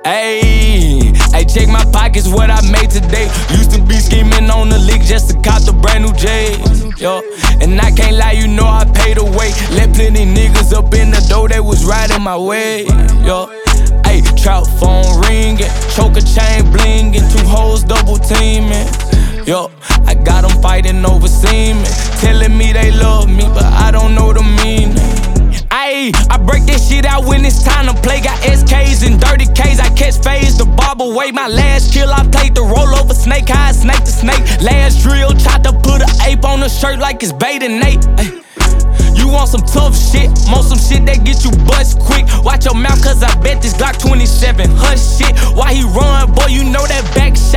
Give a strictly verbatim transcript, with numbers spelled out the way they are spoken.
Ayy, ayy, check my pockets, what I made today. Used to be scheming on the league just to cop the brand new J's. Yo, and I can't lie, you know I paid away. Let plenty niggas up in the door that was riding my way. Yo, ayy, trout phone ringing, choker chain blinging, two hoes double teaming. Yo, I got them fighting over semen, telling me they love me, but I don't know the meaning. Ayy, I break that shit out when it's time to play. Got S Ks and dirty Ks, I catch phase the barb away. My last kill, I played the roll over snake, how I snake the snake. Last drill, tried to put an ape on the shirt like it's bait and Nate. Ay. You want some tough shit, want some shit that get you bust quick. Watch your mouth, cause I bet this Glock twenty-seven hush shit. Why he run, boy, you know that back shot